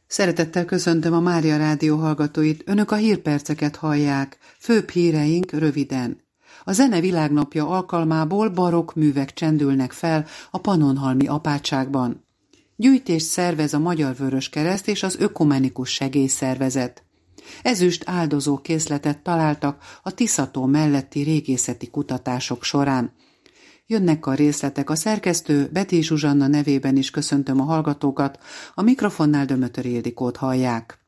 Szeretettel köszöntöm a Mária Rádió hallgatóit, önök a hírperceket hallják, főbb híreink röviden. A Zene Világnapja alkalmából barokk művek csendülnek fel a Pannonhalmi apátságban. Gyűjtést szervez a Magyar Vöröskereszt és az Ökumenikus Segélyszervezet. Ezüst áldozó készletet találtak a Tisza-tó melletti régészeti kutatások során. Jönnek a részletek, a szerkesztő Betty Zsuzsanna nevében is köszöntöm a hallgatókat, a mikrofonnál Dömötör Ildikót hallják.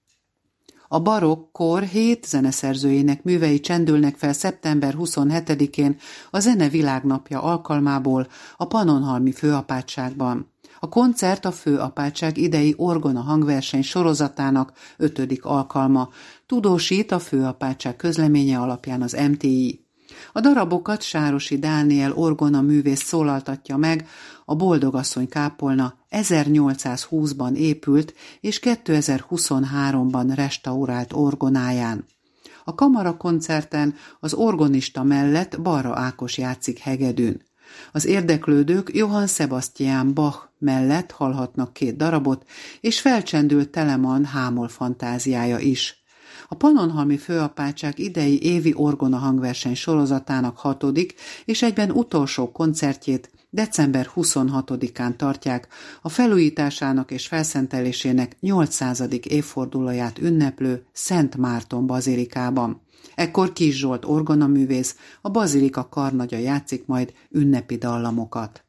A barokk kor 7 zeneszerzőjének művei csendülnek fel szeptember 27-én a Zene Világnapja alkalmából a Pannonhalmi főapátságban. A koncert a főapátság idei orgona hangverseny sorozatának 5. alkalma, tudósít a főapátság közleménye alapján az MTI. A darabokat Sárosi Dániel orgona művész szólaltatja meg, a Boldogasszony kápolna 1820-ban épült és 2023-ban restaurált orgonáján. A kamarakoncerten az orgonista mellett Balra Ákos játszik hegedűn. Az érdeklődők Johann Sebastian Bach mellett hallhatnak 2 darabot, és felcsendült Telemann Hámol fantáziája is. A Pannonhalmi főapátság idei évi orgona hangverseny sorozatának 6. és egyben utolsó koncertjét december 26-án tartják a felújításának és felszentelésének 800. évfordulóját ünneplő Szent Márton bazilikában. Ekkor Kiss Zsolt orgonaművész, a bazilika karnagya játszik majd ünnepi dallamokat.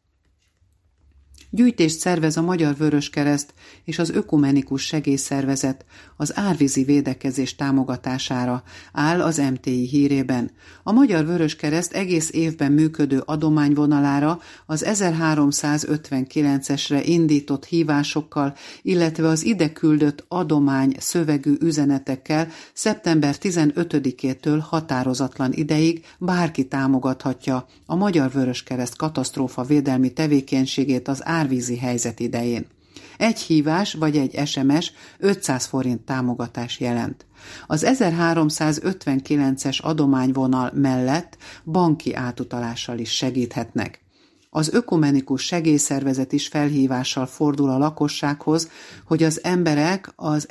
Gyűjtést szervez a Magyar Vöröskereszt és az Ökumenikus Segélyszervezet az árvízi védekezés támogatására, áll az MTI hírében. A Magyar Vöröskereszt egész évben működő adományvonalára az 1359-esre indított hívásokkal, illetve az ide küldött adomány szövegű üzenetekkel szeptember 15-től határozatlan ideig bárki támogathatja a Magyar Vöröskereszt katasztrófa védelmi tevékenységét az árvízi helyzet idején. Egy hívás vagy egy SMS 500 forint támogatás jelent. Az 1359-es adományvonal mellett banki átutalással is segíthetnek. Az Ökumenikus Segélyszervezet is felhívással fordul a lakossághoz, hogy az emberek az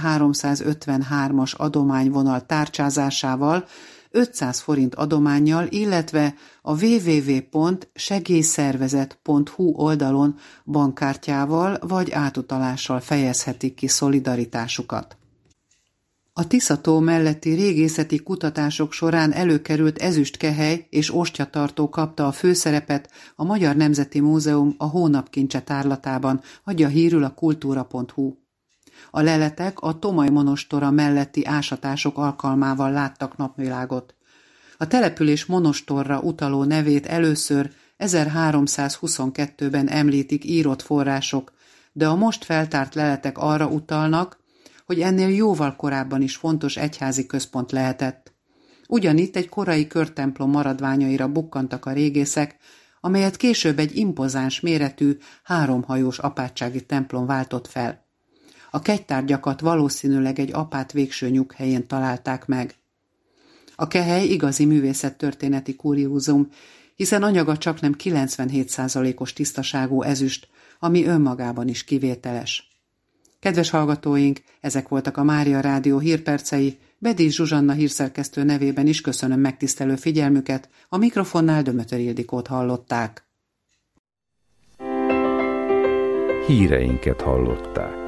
1353-as adományvonal tárcsázásával 500 forint adománnyal, illetve a www.segélyszervezet.hu oldalon bankkártyával vagy átutalással fejezhetik ki szolidaritásukat. A Tisza-tó melletti régészeti kutatások során előkerült ezüstkehely és ostyatartó kapta a főszerepet, a Magyar Nemzeti Múzeum a hónapkincse tárlatában, adja hírül a kultúra.hu. A leletek a Tomaj monostora melletti ásatások alkalmával láttak napvilágot. A település monostorra utaló nevét először 1322-ben említik írott források, de a most feltárt leletek arra utalnak, hogy ennél jóval korábban is fontos egyházi központ lehetett. Ugyanitt egy korai körtemplom maradványaira bukkantak a régészek, amelyet később egy impozáns méretű 3-hajós apátsági templom váltott fel. A kegytárgyakat valószínűleg egy apát végső nyughelyén találták meg. A kehely igazi művészettörténeti kuriózum, hiszen anyaga csaknem 97%-os tisztaságú ezüst, ami önmagában is kivételes. Kedves hallgatóink, ezek voltak a Mária Rádió hírpercei, Betty Zsuzsanna hírszerkesztő nevében is köszönöm megtisztelő figyelmüket, a mikrofonnál Dömötör Ildikót hallották. Híreinket hallották.